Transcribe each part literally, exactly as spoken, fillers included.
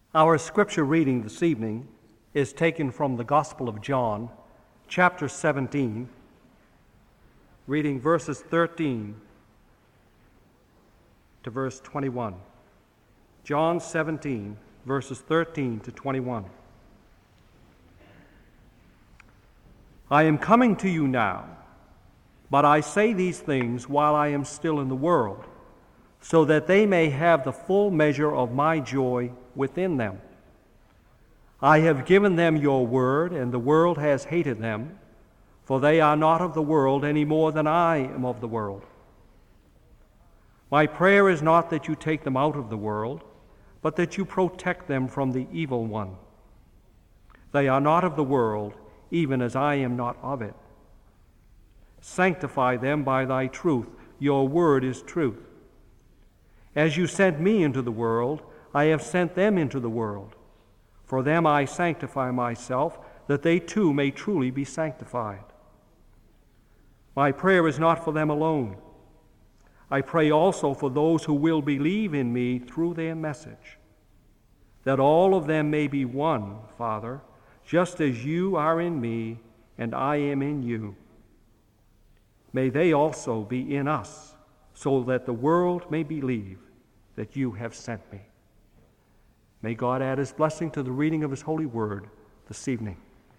Our scripture reading this evening is taken from the Gospel of John, chapter seventeen, reading verses thirteen to verse twenty-one. John seventeen, verses thirteen to twenty-one. I am coming to you now, but I say these things while I am still in the world, so that they may have the full measure of my joy within them. I have given them your word, and the world has hated them, for they are not of the world any more than I am of the world. My prayer is not that you take them out of the world, but that you protect them from the evil one. They are not of the world, even as I am not of it. Sanctify them by thy truth. Your word is truth. As you sent me into the world, I have sent them into the world. For them I sanctify myself, that they too may truly be sanctified. My prayer is not for them alone. I pray also for those who will believe in me through their message, that all of them may be one, Father, just as you are in me and I am in you. May they also be in us, so that the world may believe that you have sent me. May God add his blessing to the reading of his holy word this evening.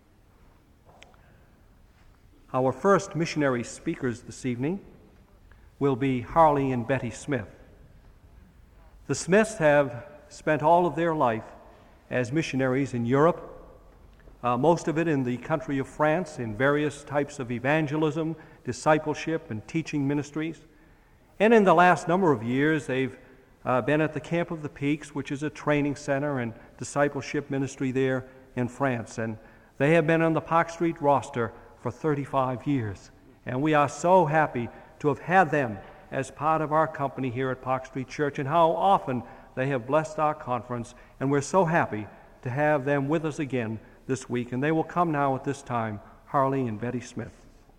Our first missionary speakers this evening will be Harley and Betty Smith. The Smiths have spent all of their life as missionaries in Europe, uh, most of it in the country of France, in various types of evangelism, discipleship, and teaching ministries. And in the last number of years, they've uh, been at the Camp of the Peaks, which is a training center and discipleship ministry there in France. And they have been on the Park Street roster for thirty-five years. And we are so happy to have had them as part of our company here at Park Street Church, and how often they have blessed our conference. And we're so happy to have them with us again this week. And they will come now at this time, Harley and Betty Smith.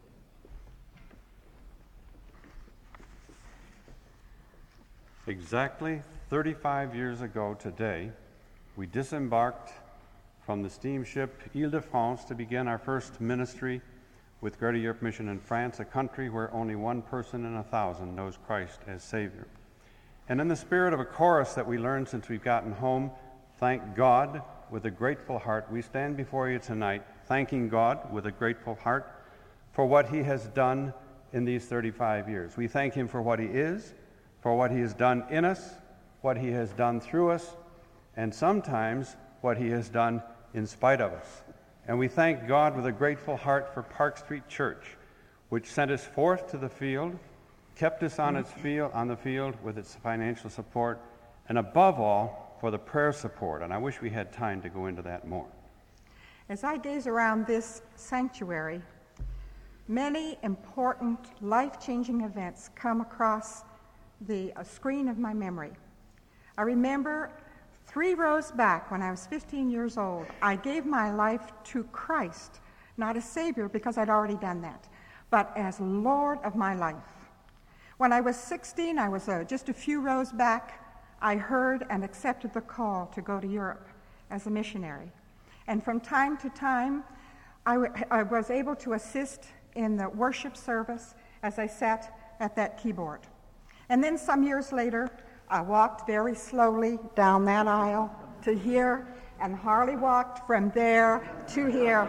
Exactly thirty-five years ago today, we disembarked from the steamship Ile-de-France to begin our first ministry with Greater Europe Mission in France, a country where only one person in a thousand knows Christ as Savior. And in the spirit of a chorus that we learned since we've gotten home, thank God with a grateful heart, we stand before you tonight thanking God with a grateful heart for what he has done in these thirty-five years. We thank him for what he is, for what he has done in us, what he has done through us, and sometimes what he has done in spite of us. And we thank God with a grateful heart for Park Street Church, which sent us forth to the field, kept us on its field, on the field with its financial support, and above all, for the prayer support. And I wish we had time to go into that more. As I gaze around this sanctuary, many important, life-changing events come across the uh, screen of my memory. I remember three rows back when I was fifteen years old, I gave my life to Christ, not as Savior because I'd already done that, but as Lord of my life. When I was sixteen, I was uh, just a few rows back, I heard and accepted the call to go to Europe as a missionary. And from time to time, I, w- I was able to assist in the worship service as I sat at that keyboard. And then some years later, I walked very slowly down that aisle to here, and Harley walked from there to here.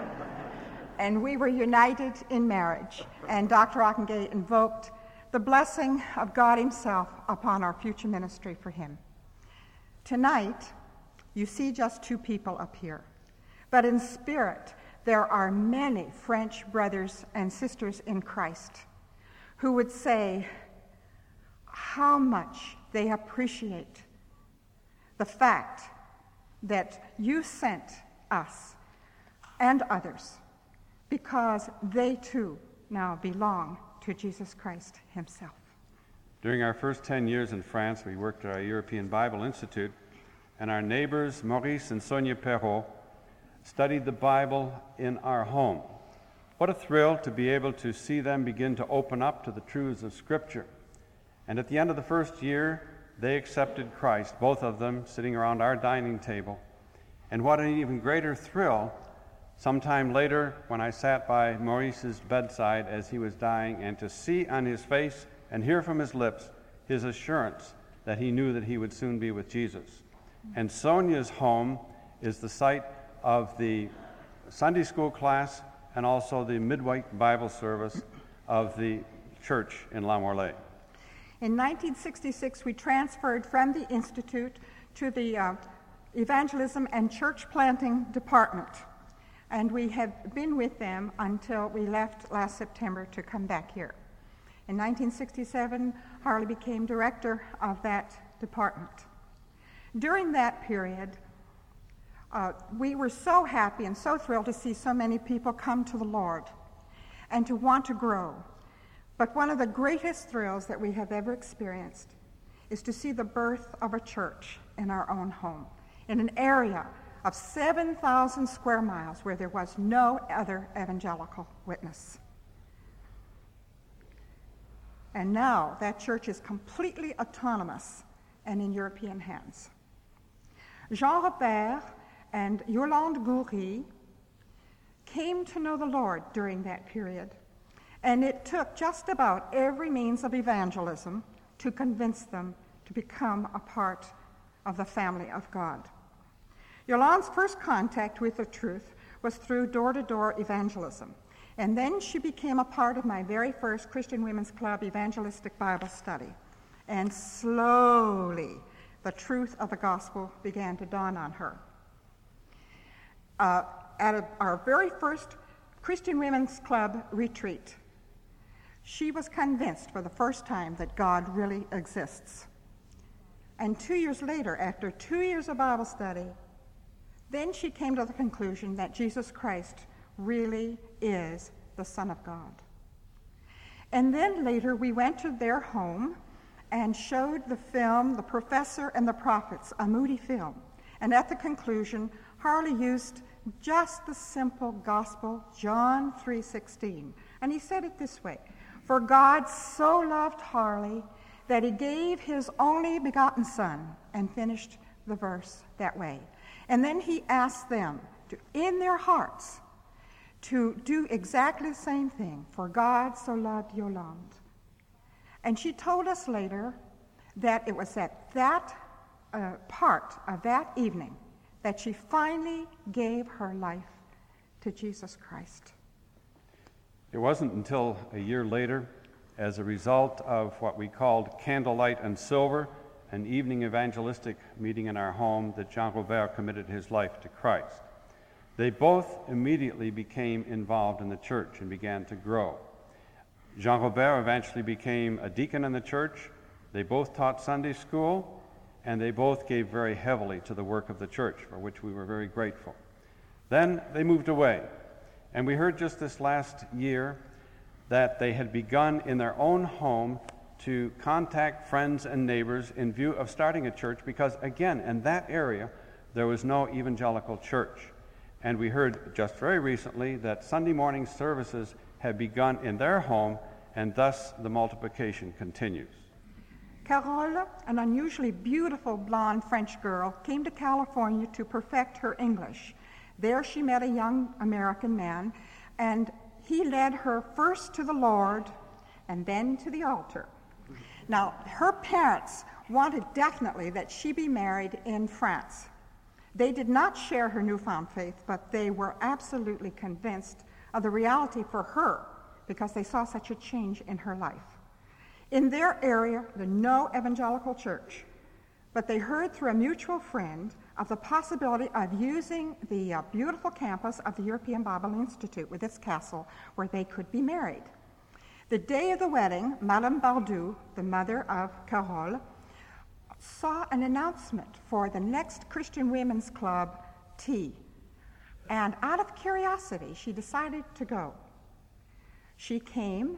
And we were united in marriage. And Doctor Ockengay invoked the blessing of God himself upon our future ministry for him. Tonight, you see just two people up here. But in spirit, there are many French brothers and sisters in Christ who would say how much they appreciate the fact that you sent us and others because they too now belong to Jesus Christ himself. During our first ten years in France, we worked at our European Bible Institute, and our neighbors, Maurice and Sonia Perrault, studied the Bible in our home. What a thrill to be able to see them begin to open up to the truths of Scripture. And at the end of the first year, they accepted Christ, both of them sitting around our dining table. And what an even greater thrill, sometime later when I sat by Maurice's bedside as he was dying, and to see on his face and hear from his lips his assurance that he knew that he would soon be with Jesus. And Sonia's home is the site of the Sunday school class and also the midweek Bible service of the church in La Morlaix. In nineteen sixty-six, we transferred from the Institute to the uh, Evangelism and Church Planting Department, and we have been with them until we left last September to come back here. In nineteen sixty-seven, Harley became director of that department. During that period, uh, we were so happy and so thrilled to see so many people come to the Lord and to want to grow. But one of the greatest thrills that we have ever experienced is to see the birth of a church in our own home, in an area of seven thousand square miles where there was no other evangelical witness. And now that church is completely autonomous and in European hands. Jean Robert and Yolande Goury came to know the Lord during that period, and it took just about every means of evangelism to convince them to become a part of the family of God. Yolande's first contact with the truth was through door-to-door evangelism, and then she became a part of my very first Christian Women's Club evangelistic Bible study. And slowly, the truth of the gospel began to dawn on her. Uh, at a, our very first Christian Women's Club retreat, she was convinced for the first time that God really exists. And two years later, after two years of Bible study, then she came to the conclusion that Jesus Christ really is the Son of God. And then later we went to their home and showed the film, The Professor and the Prophets, a Moody film. And at the conclusion, Harley used just the simple gospel, John three sixteen. And he said it this way: "For God so loved Harley that he gave his only begotten Son," and finished the verse that way. And then he asked them to, in their hearts, to do exactly the same thing. For God so loved Yolande. And she told us later that it was at that uh, part of that evening that she finally gave her life to Jesus Christ. It wasn't until a year later, as a result of what we called Candlelight and Silver, an evening evangelistic meeting in our home, that Jean Robert committed his life to Christ. They both immediately became involved in the church and began to grow. Jean Robert eventually became a deacon in the church. They both taught Sunday school, and they both gave very heavily to the work of the church, for which we were very grateful. Then they moved away, and we heard just this last year that they had begun in their own home to contact friends and neighbors in view of starting a church, because again, in that area, there was no evangelical church. And we heard just very recently that Sunday morning services have begun in their home, and thus the multiplication continues. Carole, an unusually beautiful blonde French girl, came to California to perfect her English. There she met a young American man, and he led her first to the Lord and then to the altar. Now, her parents wanted definitely that she be married in France. They did not share her newfound faith, but they were absolutely convinced of the reality for her because they saw such a change in her life. In their area, there was no evangelical church, but they heard through a mutual friend of the possibility of using the uh, beautiful campus of the European Bible Institute with its castle where they could be married. The day of the wedding, Madame Bardou, the mother of Carole, saw an announcement for the next Christian Women's Club tea. And out of curiosity, she decided to go. She came,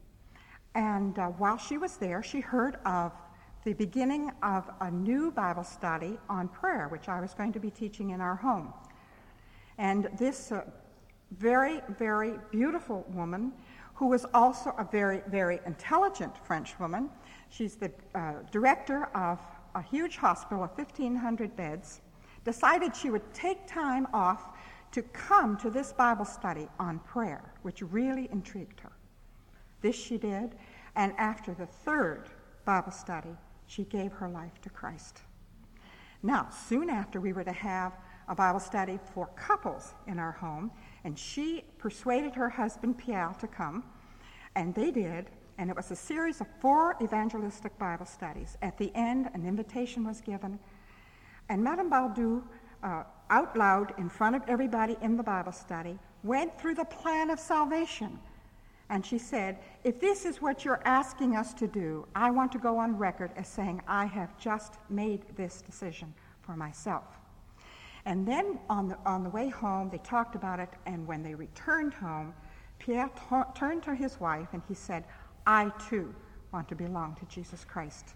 and uh, while she was there, she heard of the beginning of a new Bible study on prayer, which I was going to be teaching in our home. And this uh, very, very beautiful woman, who was also a very, very intelligent French woman, she's the uh, director of a huge hospital of fifteen hundred beds, decided she would take time off to come to this Bible study on prayer, which really intrigued her. This she did, and after the third Bible study, she gave her life to Christ. Now, soon after, we were to have a Bible study for couples in our home, and she persuaded her husband, Pierre, to come, and they did, and it was a series of four evangelistic Bible studies. At the end, an invitation was given, and Madame Baldou, uh, out loud in front of everybody in the Bible study, went through the plan of salvation. And she said, if this is what you're asking us to do, I want to go on record as saying I have just made this decision for myself. And then on the, on the way home, they talked about it, and when they returned home, Pierre t- turned to his wife and he said, I too want to belong to Jesus Christ.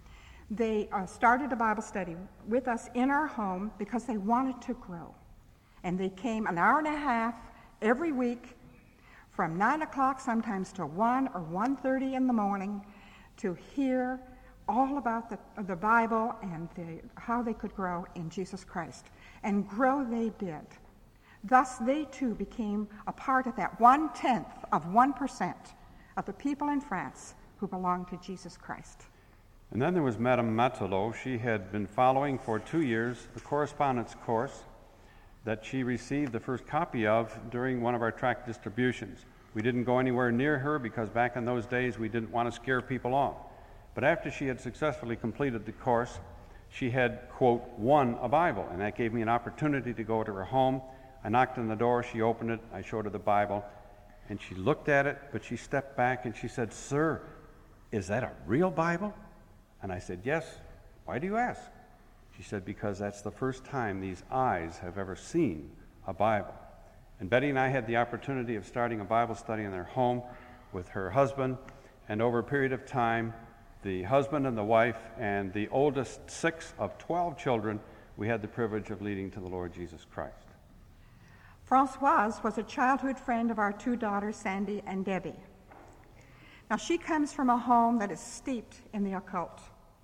They uh, started a Bible study with us in our home because they wanted to grow. And they came an hour and a half every week from nine o'clock sometimes to one or one thirty in the morning to hear all about the, the Bible and the, how they could grow in Jesus Christ. And grow they did. Thus they too became a part of that one-tenth of one percent of the people in France who belonged to Jesus Christ. And then there was Madame Matelot. She had been following for two years the correspondence course that she received the first copy of during one of our tract distributions. We didn't go anywhere near her because back in those days we didn't want to scare people off. But after she had successfully completed the course, she had, quote, won a Bible, and that gave me an opportunity to go to her home. I knocked on the door, she opened it, I showed her the Bible, and she looked at it, but she stepped back and she said, Sir, is that a real Bible? And I said, yes. Why do you ask? She said, because that's the first time these eyes have ever seen a Bible. And Betty and I had the opportunity of starting a Bible study in their home with her husband, and over a period of time, the husband and the wife and the oldest six of twelve children, we had the privilege of leading to the Lord Jesus Christ. Françoise was a childhood friend of our two daughters, Sandy and Debbie. Now, she comes from a home that is steeped in the occult.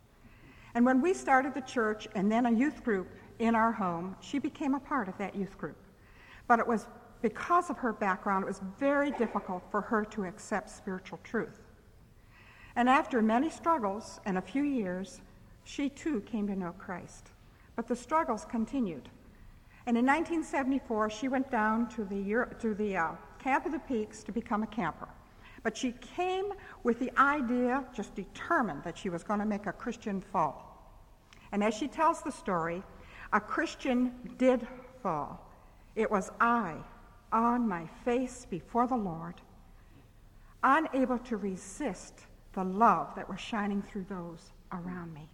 And when we started the church and then a youth group in our home, she became a part of that youth group. But it was because of her background, it was very difficult for her to accept spiritual truth. And after many struggles and a few years, she too came to know Christ. But the struggles continued. And in nineteen seventy-four, she went down to the, Euro- to the uh, Camp of the Peaks to become a camper. But she came with the idea, just determined that she was going to make a Christian fall. And as she tells the story, a Christian did fall. It was I, on my face before the Lord, unable to resist the love that was shining through those around me.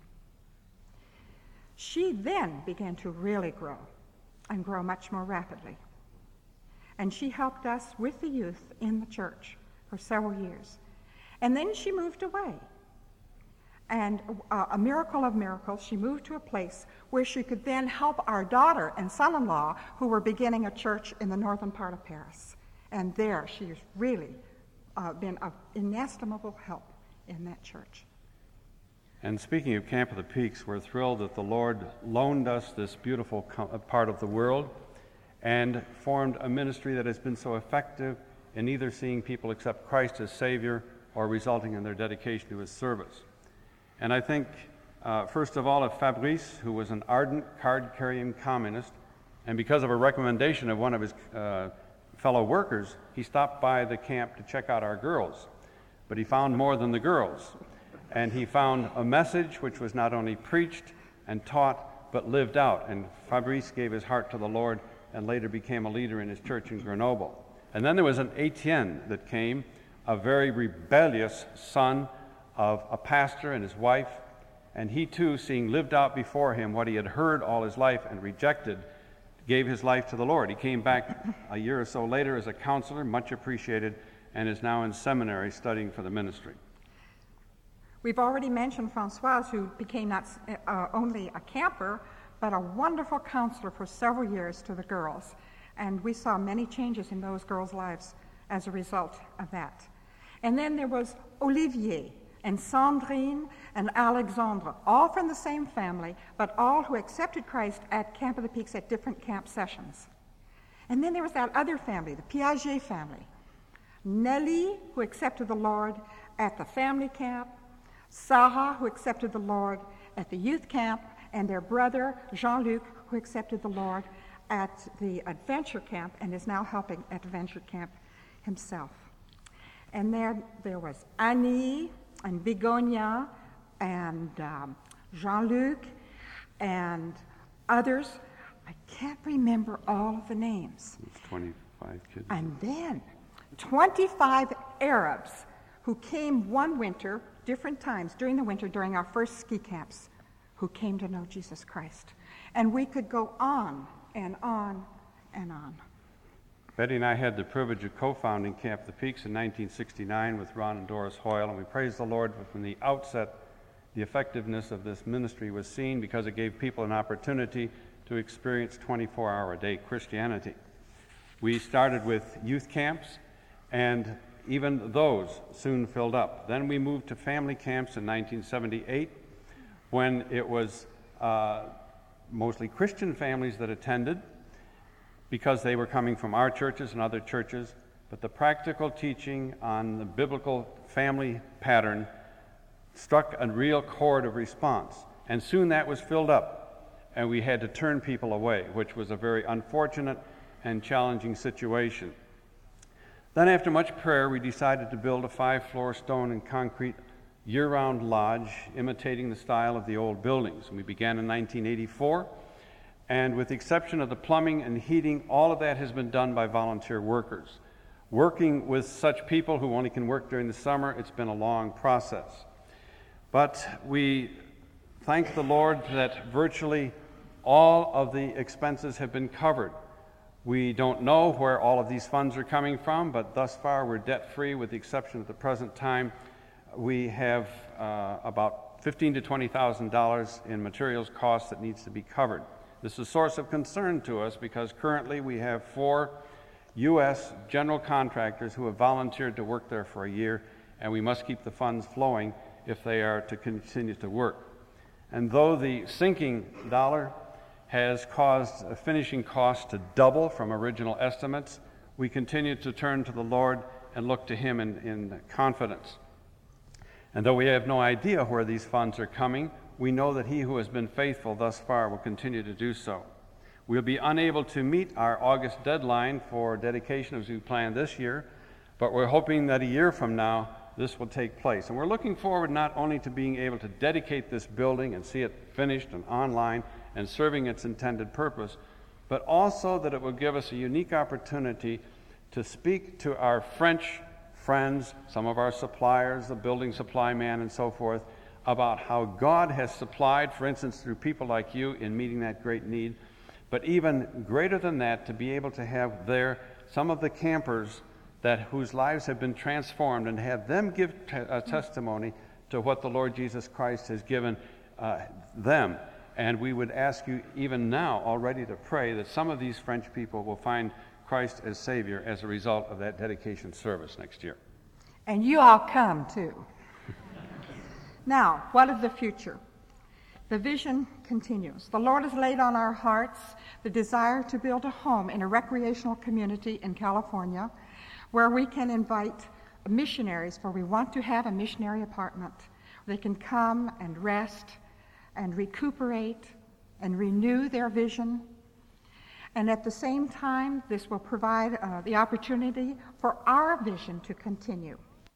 She then began to really grow, and grow much more rapidly. And she helped us with the youth in the church for several years. And then she moved away. And uh, a miracle of miracles, she moved to a place where she could then help our daughter and son-in-law who were beginning a church in the northern part of Paris. And there she has really uh, been of inestimable help in that church. And speaking of Camp of the Peaks, we're thrilled that the Lord loaned us this beautiful co- part of the world and formed a ministry that has been so effective in either seeing people accept Christ as Savior or resulting in their dedication to His service. And I think, uh, first of all, of Fabrice, who was an ardent card-carrying communist, and because of a recommendation of one of his uh, fellow workers, he stopped by the camp to check out our girls. But he found more than the girls. And he found a message which was not only preached and taught, but lived out. And Fabrice gave his heart to the Lord and later became a leader in his church in Grenoble. And then there was an Etienne that came, a very rebellious son of a pastor and his wife. And he too, seeing lived out before him what he had heard all his life and rejected, gave his life to the Lord. He came back a year or so later as a counselor, much appreciated, and is now in seminary studying for the ministry. We've already mentioned Françoise, who became not uh, only a camper, but a wonderful counselor for several years to the girls. And we saw many changes in those girls' lives as a result of that. And then there was Olivier, and Sandrine and Alexandre, all from the same family, but all who accepted Christ at Camp of the Peaks at different camp sessions. And then there was that other family, the Piaget family. Nellie, who accepted the Lord at the family camp, Sarah, who accepted the Lord at the youth camp, and their brother, Jean-Luc, who accepted the Lord at the adventure camp and is now helping at adventure camp himself. And there, there was Annie and Begonia and um, Jean-Luc and others. I can't remember all of the names. It's twenty-five kids. And then twenty-five Arabs who came one winter, different times during the winter, during our first ski camps, who came to know Jesus Christ. And we could go on and on and on. Betty and I had the privilege of co-founding Camp of the Peaks in nineteen sixty-nine with Ron and Doris Hoyle, and we praise the Lord for from the outset the effectiveness of this ministry was seen because it gave people an opportunity to experience twenty-four hour a day Christianity. We started with youth camps, and even those soon filled up. Then we moved to family camps in nineteen seventy-eight, when it was uh, mostly Christian families that attended, because they were coming from our churches and other churches, but the practical teaching on the biblical family pattern struck a real chord of response. And soon that was filled up, and we had to turn people away, which was a very unfortunate and challenging situation. Then after much prayer, we decided to build a five-floor stone and concrete year-round lodge imitating the style of the old buildings. And we began in nineteen eighty-four. And with the exception of the plumbing and heating, all of that has been done by volunteer workers. Working with such people who only can work during the summer, it's been a long process. But we thank the Lord that virtually all of the expenses have been covered. We don't know where all of these funds are coming from, but thus far we're debt-free with the exception of the present time. We have uh, about fifteen thousand to twenty thousand dollars in materials costs that needs to be covered. This is a source of concern to us because currently we have four U S general contractors who have volunteered to work there for a year, and we must keep the funds flowing if they are to continue to work. And though the sinking dollar has caused a finishing cost to double from original estimates, we continue to turn to the Lord and look to Him in, in confidence. And though we have no idea where these funds are coming, we know that He who has been faithful thus far will continue to do so. We'll be unable to meet our August deadline for dedication as we planned this year, but we're hoping that a year from now this will take place. And we're looking forward not only to being able to dedicate this building and see it finished and online and serving its intended purpose, but also that it will give us a unique opportunity to speak to our French friends, some of our suppliers, the building supply man and so forth, about how God has supplied, for instance, through people like you in meeting that great need. But even greater than that, to be able to have there some of the campers that whose lives have been transformed and have them give t- a testimony to what the Lord Jesus Christ has given uh, them. And we would ask you even now already to pray that some of these French people will find Christ as Savior as a result of that dedication service next year. And you all come too. Now, what of the future? The vision continues. The Lord has laid on our hearts the desire to build a home in a recreational community in California where we can invite missionaries, for we want to have a missionary apartment. They can come and rest and recuperate and renew their vision. And at the same time, this will provide uh, the opportunity for our vision to continue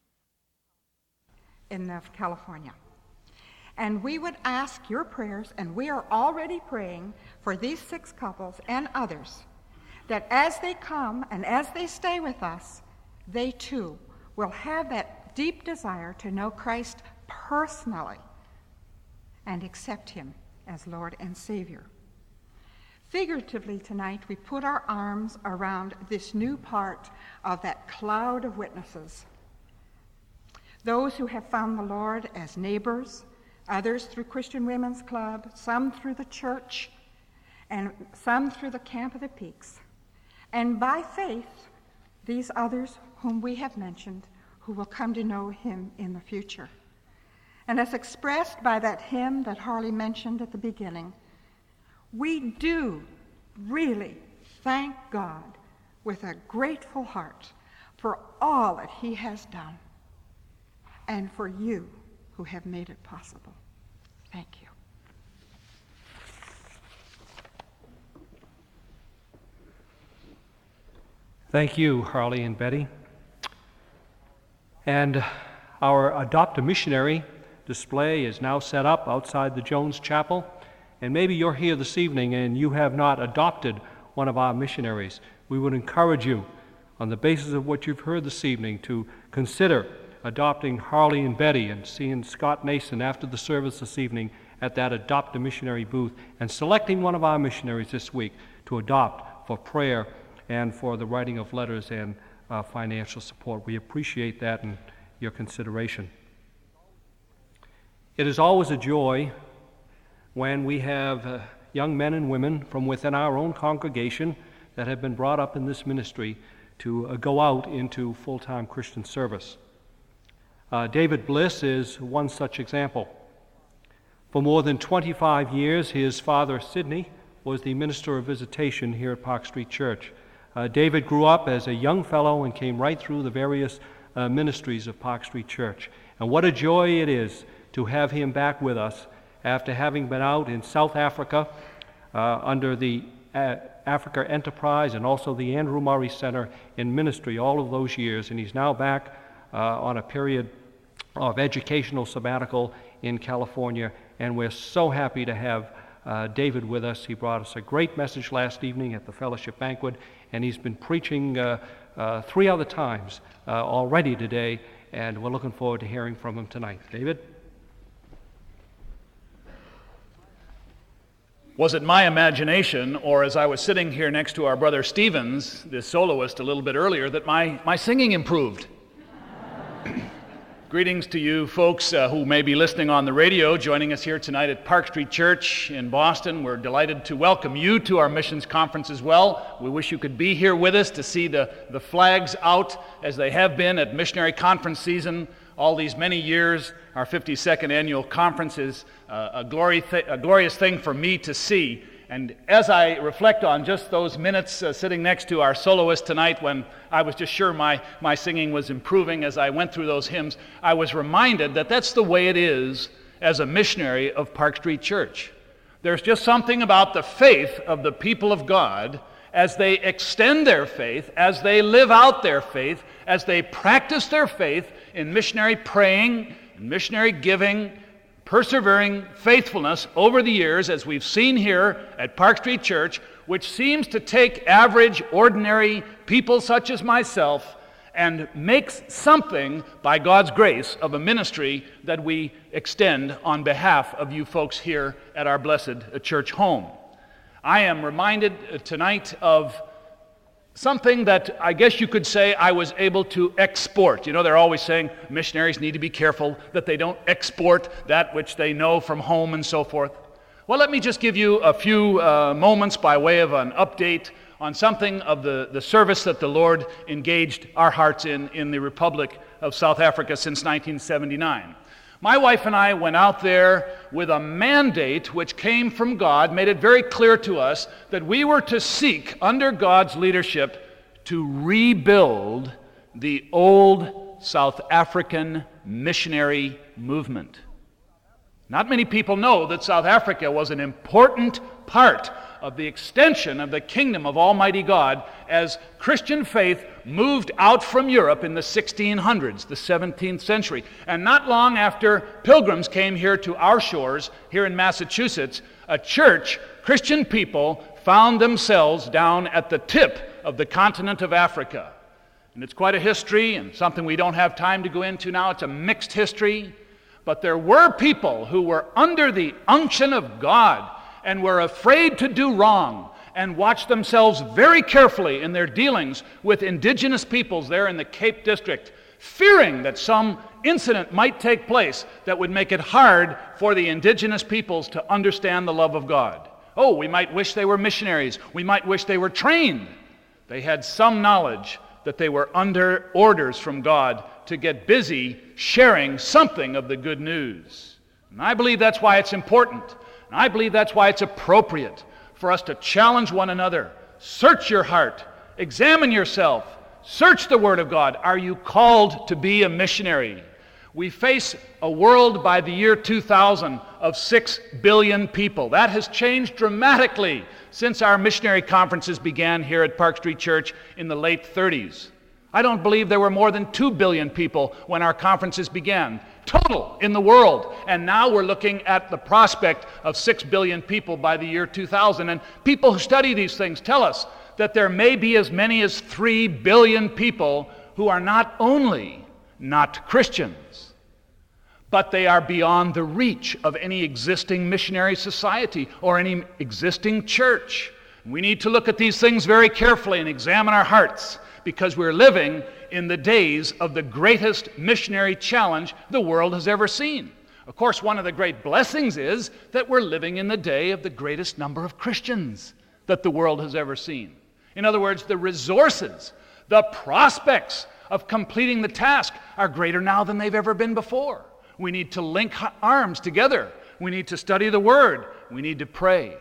in uh, California. And we would ask your prayers, and we are already praying for these six couples and others, that as they come and as they stay with us, they too will have that deep desire to know Christ personally and accept Him as Lord and Savior. Figuratively tonight, we put our arms around this new part of that cloud of witnesses. Those who have found the Lord as neighbors, others through Christian Women's Club, some through the church, and some through the Camp of the Peaks. And by faith, these others whom we have mentioned, who will come to know Him in the future. And as expressed by that hymn that Harley mentioned at the beginning, we do really thank God with a grateful heart for all that he has done and for you who have made it possible. Thank you. Thank you, Harley and Betty. And our Adopt a Missionary display is now set up outside the Jones Chapel. And maybe you're here this evening and you have not adopted one of our missionaries. We would encourage you, on the basis of what you've heard this evening, to consider adopting Harley and Betty and seeing Scott Mason after the service this evening at that Adopt a Missionary booth and selecting one of our missionaries this week to adopt for prayer and for the writing of letters and uh, financial support. We appreciate that and your consideration. It is always a joy when we have uh, young men and women from within our own congregation that have been brought up in this ministry to uh, go out into full-time Christian service. Uh, David Bliss is one such example. For more than twenty-five years, his father, Sidney, was the minister of visitation here at Park Street Church. Uh, David grew up as a young fellow and came right through the various uh, ministries of Park Street Church. And what a joy it is to have him back with us after having been out in South Africa uh, under the uh, Africa Enterprise and also the Andrew Murray Center in ministry all of those years. And he's now back uh, on a period of educational sabbatical in California. And we're so happy to have uh, David with us. He brought us a great message last evening at the fellowship banquet, and he's been preaching uh, uh, three other times uh, already today, and we're looking forward to hearing from him tonight. David? Was it my imagination, or as I was sitting here next to our brother Stevens, the soloist, a little bit earlier, that my, my singing improved? Greetings to you folks uh, who may be listening on the radio, joining us here tonight at Park Street Church in Boston. We're delighted to welcome you to our missions conference as well. We wish you could be here with us to see the, the flags out as they have been at missionary conference season all these many years. Our fifty-second annual conference is uh, a, glory th- a glorious thing for me to see. And as I reflect on just those minutes uh, sitting next to our soloist tonight, when I was just sure my, my singing was improving as I went through those hymns, I was reminded that that's the way it is as a missionary of Park Street Church. There's just something about the faith of the people of God as they extend their faith, as they live out their faith, as they practice their faith in missionary praying, in missionary giving, persevering faithfulness over the years, as we've seen here at Park Street Church, which seems to take average, ordinary people such as myself and makes something, by God's grace, of a ministry that we extend on behalf of you folks here at our blessed church home. I am reminded tonight of something that I guess you could say I was able to export. You know, they're always saying missionaries need to be careful that they don't export that which they know from home and so forth. Well, let me just give you a few uh, moments by way of an update on something of the, the service that the Lord engaged our hearts in in the Republic of South Africa since nineteen seventy-nine. My wife and I went out there with a mandate which came from God, made it very clear to us that we were to seek, under God's leadership, to rebuild the old South African missionary movement. Not many people know that South Africa was an important part of the extension of the kingdom of Almighty God as Christian faith moved out from Europe in the sixteen hundreds, the seventeenth century. And not long after pilgrims came here to our shores, here in Massachusetts, a church, Christian people, found themselves down at the tip of the continent of Africa. And it's quite a history and something we don't have time to go into now. It's a mixed history. But there were people who were under the unction of God and were afraid to do wrong and watched themselves very carefully in their dealings with indigenous peoples there in the Cape District, fearing that some incident might take place that would make it hard for the indigenous peoples to understand the love of God. Oh, we might wish they were missionaries. We might wish they were trained. They had some knowledge that they were under orders from God to get busy sharing something of the good news. And I believe that's why it's important. And I believe that's why it's appropriate for us to challenge one another. Search your heart. Examine yourself. Search the Word of God. Are you called to be a missionary? We face a world by the year two thousand of six billion people. That has changed dramatically since our missionary conferences began here at Park Street Church in the late thirties. I don't believe there were more than two billion people when our conferences began, total in the world. And now we're looking at the prospect of six billion people by the year two thousand. And people who study these things tell us that there may be as many as three billion people who are not only not Christians, but they are beyond the reach of any existing missionary society or any existing church. We need to look at these things very carefully and examine our hearts, because we're living in the days of the greatest missionary challenge the world has ever seen. Of course, one of the great blessings is that we're living in the day of the greatest number of Christians that the world has ever seen. In other words, the resources, the prospects of completing the task are greater now than they've ever been before. We need to link arms together. We need to study the Word. We need to pray.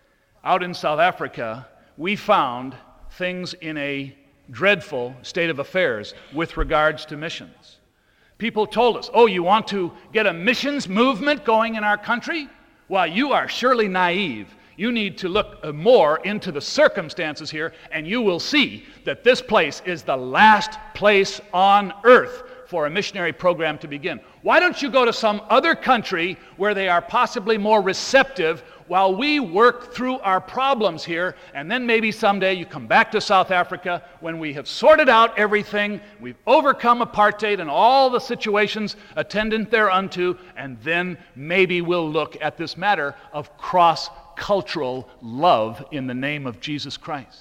Out in South Africa, we found things in a dreadful state of affairs with regards to missions. People told us, oh, you want to get a missions movement going in our country? Well, you are surely naive. You need to look more into the circumstances here, and you will see that this place is the last place on earth for a missionary program to begin. Why don't you go to some other country where they are possibly more receptive while we work through our problems here, and then maybe someday you come back to South Africa when we have sorted out everything, we've overcome apartheid and all the situations attendant thereunto, and then maybe we'll look at this matter of cross-cultural love in the name of Jesus Christ.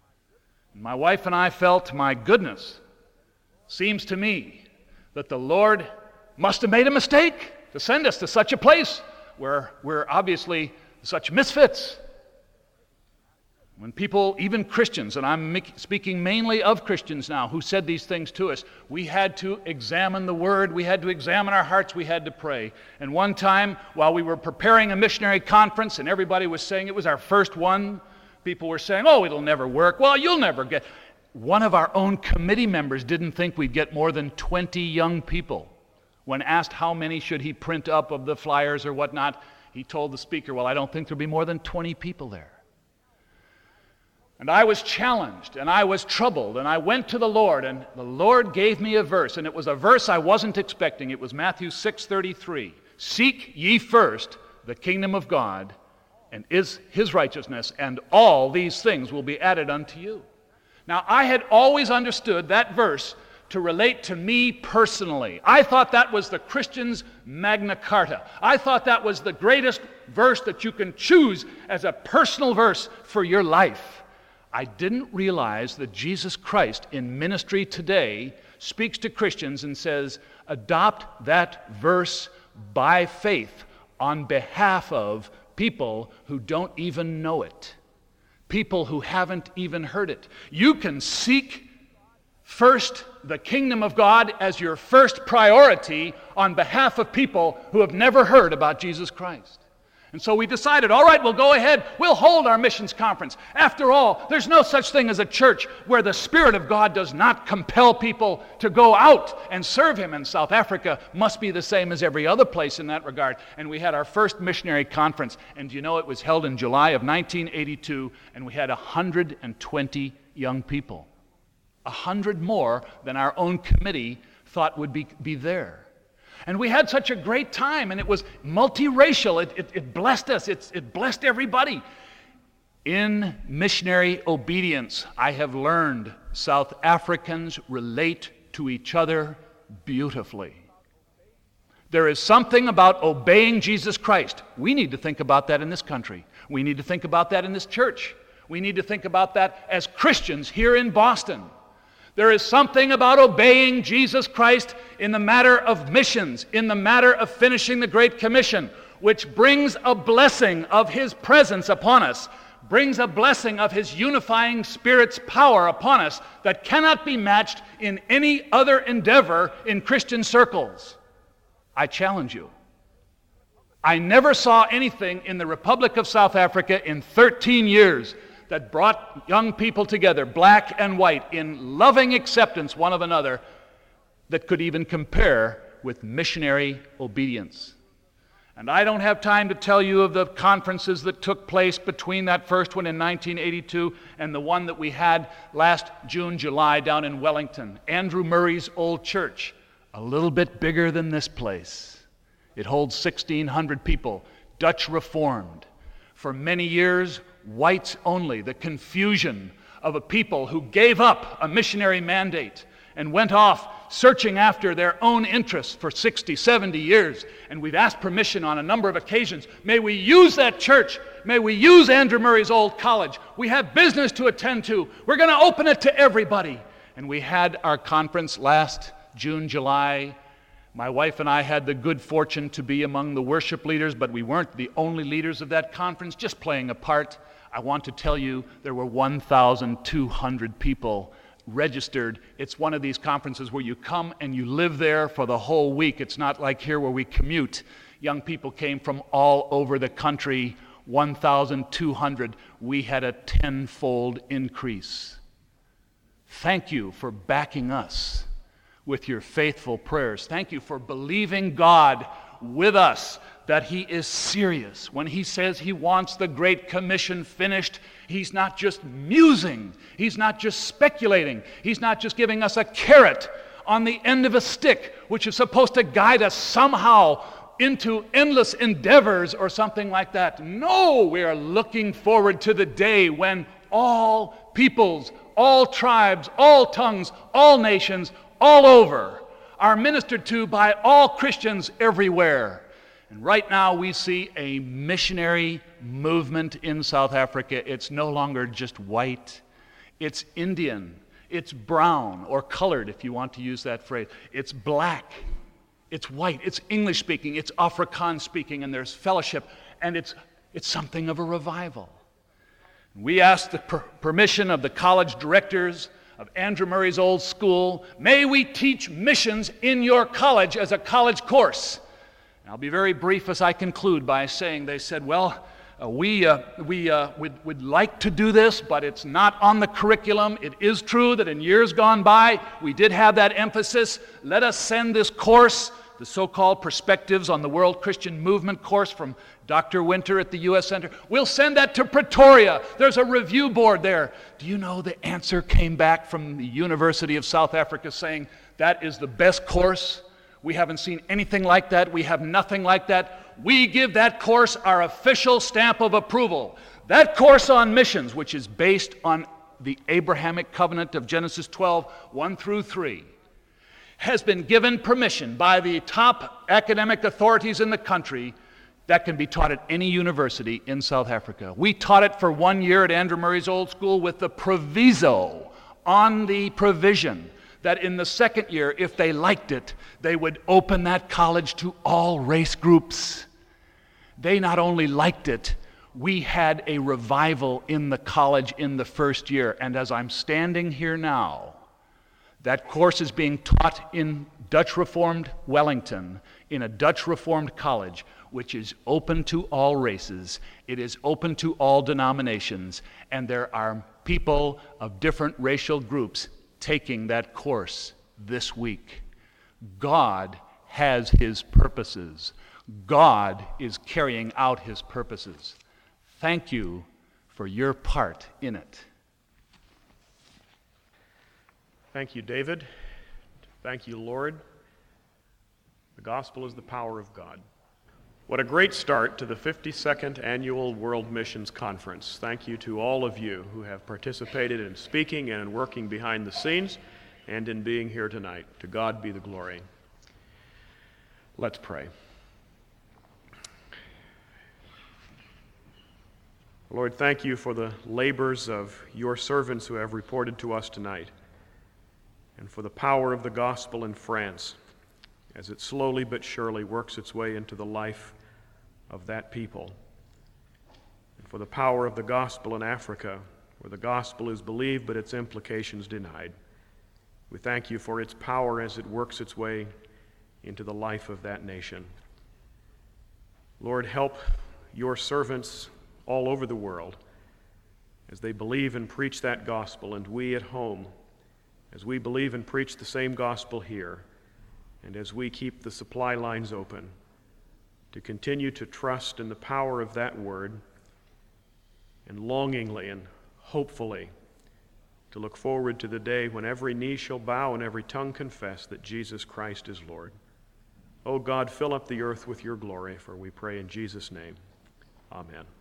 My wife and I felt, my goodness, seems to me that the Lord must have made a mistake to send us to such a place where we're obviously such misfits. When people, even Christians, and I'm speaking mainly of Christians now, who said these things to us, we had to examine the Word, we had to examine our hearts, we had to pray. And one time, while we were preparing a missionary conference, and everybody was saying it was our first one, people were saying, oh, it'll never work. Well, you'll never get... One of our own committee members didn't think we'd get more than twenty young people. When asked how many should he print up of the flyers or whatnot, he told the speaker, well, I don't think there'll be more than twenty people there. And I was challenged, and I was troubled, and I went to the Lord, and the Lord gave me a verse, and it was a verse I wasn't expecting. It was Matthew six thirty-three. Seek ye first the kingdom of God and is his righteousness, and all these things will be added unto you. Now, I had always understood that verse to relate to me personally. I thought that was the Christian's Magna Carta. I thought that was the greatest verse that you can choose as a personal verse for your life. I didn't realize that Jesus Christ in ministry today speaks to Christians and says, adopt that verse by faith on behalf of people who don't even know it. People who haven't even heard it. You can seek first the kingdom of God as your first priority on behalf of people who have never heard about Jesus Christ. And so we decided, all right, we'll go ahead. We'll hold our missions conference. After all, there's no such thing as a church where the Spirit of God does not compel people to go out and serve Him. And South Africa must be the same as every other place in that regard. And we had our first missionary conference. And you know, it was held in July of nineteen eighty-two, and we had one hundred twenty young people. A hundred more than our own committee thought would be, be there. And we had such a great time, and it was multiracial. It, it, it blessed us. It, it blessed everybody. In missionary obedience, I have learned South Africans relate to each other beautifully. There is something about obeying Jesus Christ. We need to think about that in this country. We need to think about that in this church. We need to think about that as Christians here in Boston. There is something about obeying Jesus Christ in the matter of missions, in the matter of finishing the Great Commission, which brings a blessing of His presence upon us. brings a blessing of His unifying Spirit's power upon us that cannot be matched in any other endeavor in Christian circles. I challenge you. I never saw anything in the Republic of South Africa in thirteen years that brought young people together, black and white, in loving acceptance one of another, that could even compare with missionary obedience. And I don't have time to tell you of the conferences that took place between that first one in nineteen eighty-two and the one that we had last June, July down in Wellington. Andrew Murray's old church, a little bit bigger than this place. It holds sixteen hundred people, Dutch Reformed. For many years, whites only, the confusion of a people who gave up a missionary mandate and went off searching after their own interests for sixty, seventy years. And we've asked permission on a number of occasions. May we use that church. May we use Andrew Murray's old college. We have business to attend to. We're going to open it to everybody. And we had our conference last June, July. My wife and I had the good fortune to be among the worship leaders, but we weren't the only leaders of that conference, just playing a part. I want to tell you there were one thousand two hundred people registered. It's one of these conferences where you come and you live there for the whole week. It's not like here where we commute. Young people came from all over the country, one thousand two hundred. We had a tenfold increase. Thank you for backing us with your faithful prayers. Thank you for believing God with us that He is serious. When He says He wants the Great Commission finished, He's not just musing. He's not just speculating. He's not just giving us a carrot on the end of a stick, which is supposed to guide us somehow into endless endeavors or something like that. No, we are looking forward to the day when all peoples, all tribes, all tongues, all nations, all over are ministered to by all Christians everywhere. And right now we see a missionary movement in South Africa. It's no longer just white. It's Indian. It's brown or colored, if you want to use that phrase. It's black. It's white. It's English speaking. It's Afrikaans speaking. And there's fellowship. And it's, it's something of a revival. We asked the per- permission of the college directors of Andrew Murray's old school. May we teach missions in your college as a college course? I'll be very brief as I conclude by saying they said, well, uh, we, uh, we uh, would, would like to do this, but it's not on the curriculum. It is true that in years gone by, we did have that emphasis. Let us send this course, the so-called Perspectives on the World Christian Movement course from Doctor Winter at the U S Center. We'll send that to Pretoria. There's a review board there. Do you know the answer came back from the University of South Africa saying that is the best course? We haven't seen anything like that. We have nothing like that. We give that course our official stamp of approval. That course on missions, which is based on the Abrahamic covenant of Genesis twelve, one through three, has been given permission by the top academic authorities in the country that can be taught at any university in South Africa. We taught it for one year at Andrew Murray's old school with the proviso, on the provision, that in the second year, if they liked it, they would open that college to all race groups. They not only liked it, we had a revival in the college in the first year. And as I'm standing here now, that course is being taught in Dutch Reformed Wellington, in a Dutch Reformed college, which is open to all races. It is open to all denominations. And there are people of different racial groups taking that course this week. God has His purposes. God is carrying out His purposes. Thank you for your part in it. Thank you, David. Thank you, Lord. The gospel is the power of God. What a great start to the fifty-second Annual World Missions Conference. Thank you to all of you who have participated in speaking and in working behind the scenes and in being here tonight. To God be the glory. Let's pray. Lord, thank you for the labors of your servants who have reported to us tonight, and for the power of the gospel in France as it slowly but surely works its way into the life of that people. And for the power of the gospel in Africa, where the gospel is believed but its implications denied. We thank you for its power as it works its way into the life of that nation. Lord, help your servants all over the world as they believe and preach that gospel, and we at home, as we believe and preach the same gospel here, and as we keep the supply lines open, to continue to trust in the power of that word, and longingly and hopefully to look forward to the day when every knee shall bow and every tongue confess that Jesus Christ is Lord. O God, fill up the earth with your glory, for we pray in Jesus' name. Amen.